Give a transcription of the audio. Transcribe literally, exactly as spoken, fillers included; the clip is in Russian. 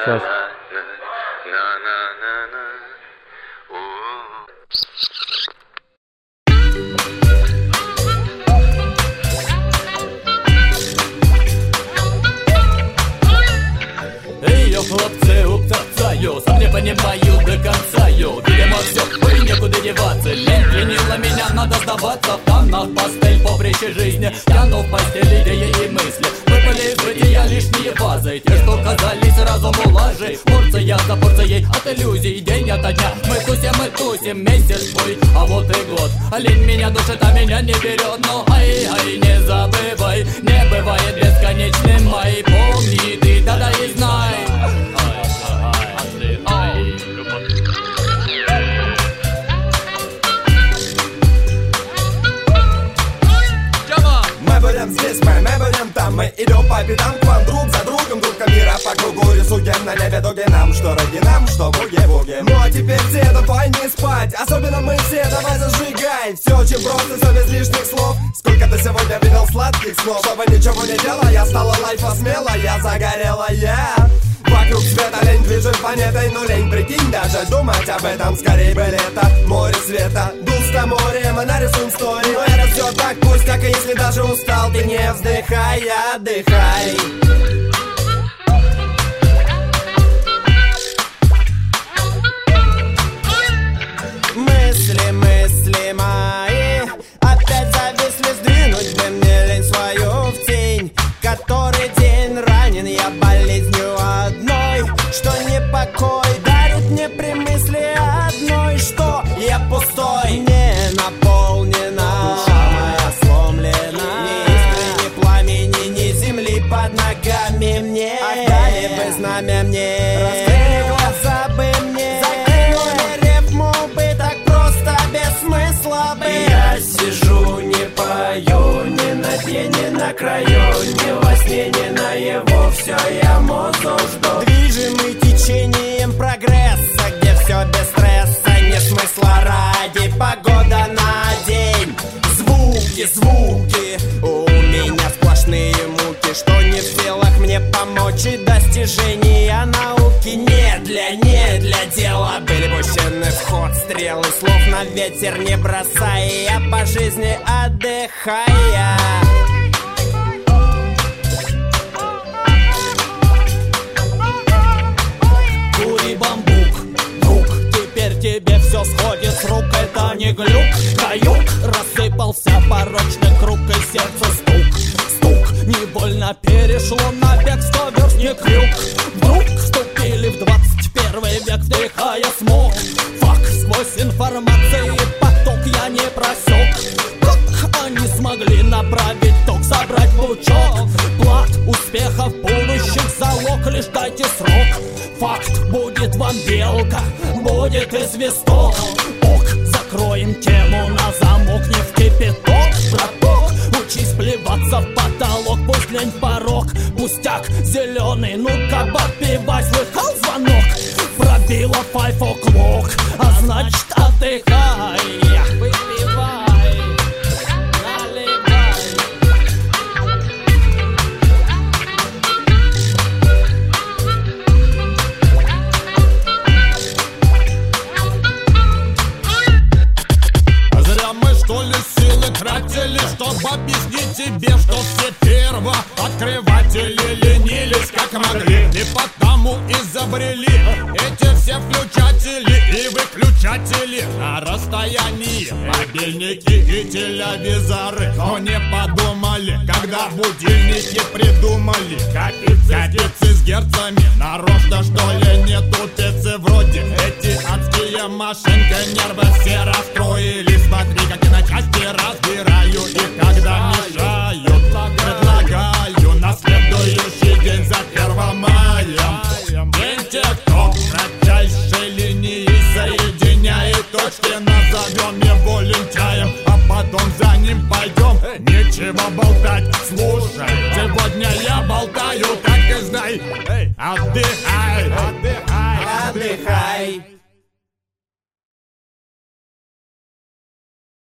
Сейчас. Эй, йо, хлопцы, упцацаю, сам не понимаю до конца, йо. Видимо, все хуй, некуда деваться. Лень пленила меня, надо сдаваться. В тонах пастель, поприще жизни. Тяну в постели идеи и мысли. Выпали из бытия лишние фазы. Те, что казались разуму лажей. Порция за порцией от иллюзий. День ото дня мы тусим, мы тусим. Месяц твой, а вот и год. А лень меня душит, а меня не берет. Но ай-ай, не забывай, не бывает бесконечным май. Помни ты, да-да и знай. Мы будем здесь, мы, мы будем там. Мы идем по пятам к вам друг за другом. Друг мира по кругу рисуем на небе дуги. Нам что роги, нам что буги-буги. Ну а теперь все, давай не спать. Особенно мы все, давай зажигай. Все очень просто, все без лишних слов. Сколько ты сегодня видел сладких слов. Чтобы ничего не делал, я стала лайфа смело. Я загорела, я вокруг света лень движет планетой. Но лень, прикинь, даже думать об этом. Скорее бы лето, море света. Густо море, мы нарисуем стори. Но это все так пусть, как и если даже устал. Ты не вздыхай, отдыхай. Мысли, мысли мои опять зависли, сдвинуть бы мне лень свою в тень. Который день ранен я болезнью одной, что не покой дарит мне при мысли одной, что я пустой, не наполнена, душа моя сломлена. Ни искры, ни пламени, ни земли под ногами мне. Отдали бы знамя мне, раскрыли глаза бы мне, закинули рифму бы так просто, без смысла бы. Я сижу, не пою, ни на дне, ни на краю, ни во сне, ни наяву, все я музу жду. Движимый течением прогресса, где все без стресса, нет смысла ради, погода на день. Звуки, звуки, у меня сплошные муки, что не в силах мне помочь, и достижения науки не для, не для дела. Были пущены в ход стрелы, слов на ветер не бросая, я по жизни отдыхая. Кури бамбук, друг, теперь тебе все сходит с рук. Это не глюк, каюк, рассыпался порочный круг, и сердце стук, стук. Невольно перешло на бег сто верст, не крюк. Вдруг вступили в двадцать первый век, вдыхая смог. Фак, сквозь информации поток я не просек. Как они смогли направить ток, собрать пучок? Плат успехов будущих залог, лишь дайте срок. Факт, будет вам белка, будет и свисток. Ок, закроем тему на замок, не в кипяток. Браток, учись плеваться в потолок, пусть лень порог. Пустяк зеленый, ну-ка попивай, слыхал звонок? Пробила five o'clock, а значит отдыхай. Выпивай. Что ли силы тратили, чтобы объяснить тебе, что все первооткрыватели ленились как могли, и потому изобрели эти все включатели и выключатели на расстоянии, мобильники и телевизоры. Но не подумали, когда будильники придумали, капицы с герцами, нарочно что ли не тупицы. Вроде эти адские машинки, нервы все расстроились. Смотри, как я на части разбираю их, когда мешают. Предлагаю на следующий день за первым маем. День тик-ток, кратчайшей линии соединяет точки. Назовем его лентяем, а потом за ним пойдем. Нечего болтать, слушай, сегодня я болтаю, так и знай. Отдыхай, отдыхай, отдыхай.